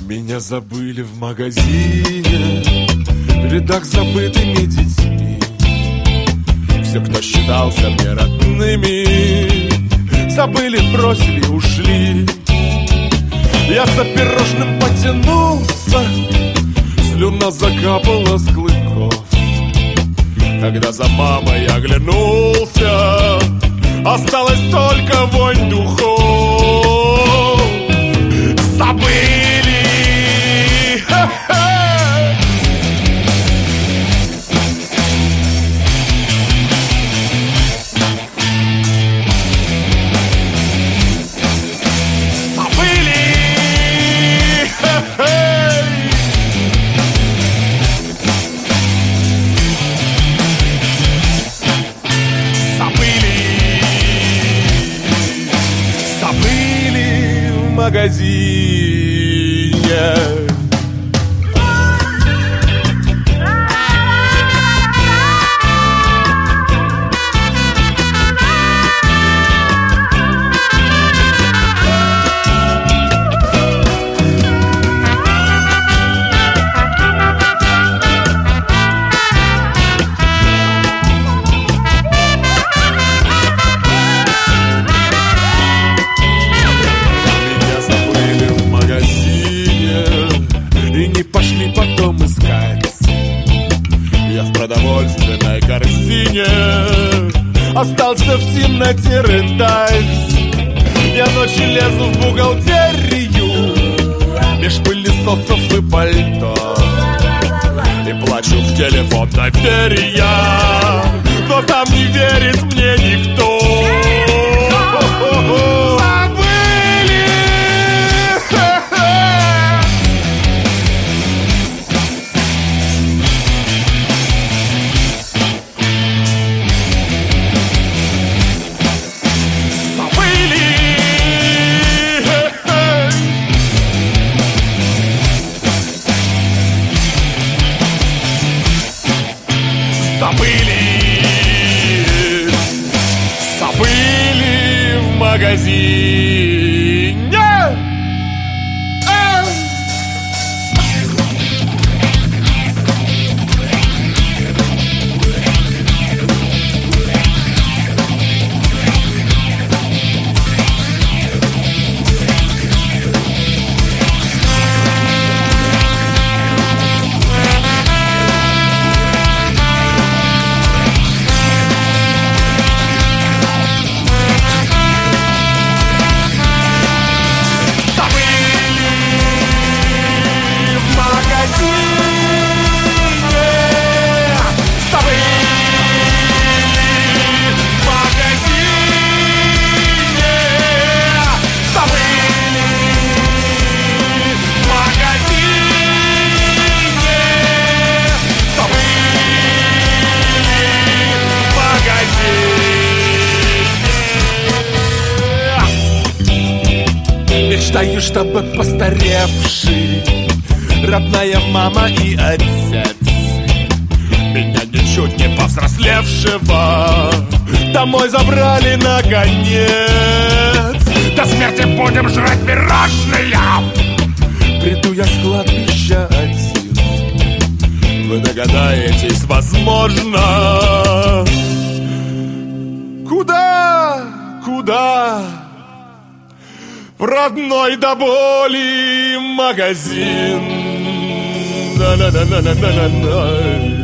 Меня забыли в магазине, в рядах с забытыми детьми. Все, кто считался мне родными, забыли, бросили, ушли. Я за пирожным потянулся, слюна закапала с клыков. Когда за мамой оглянулся, осталась только вонь духов. Забыли! Ха-ха! Магазине. Пошли потом искать. Я в продовольственной корзине остался в темноте рыдать. Я ночью лезу в бухгалтерию меж пылесосов и пальто и плачу в телефон доверия, но там не верит мне никто. Забыли в магазине. Мечтаю, чтобы постаревший родная мама и отец меня ничуть не повзрослевшего домой забрали наконец. До смерти будем жрать пирожные. Приду я с кладбища один. Вы догадаетесь, возможно, куда? В родной до боли магазин. На-на-на-на-на-на-на.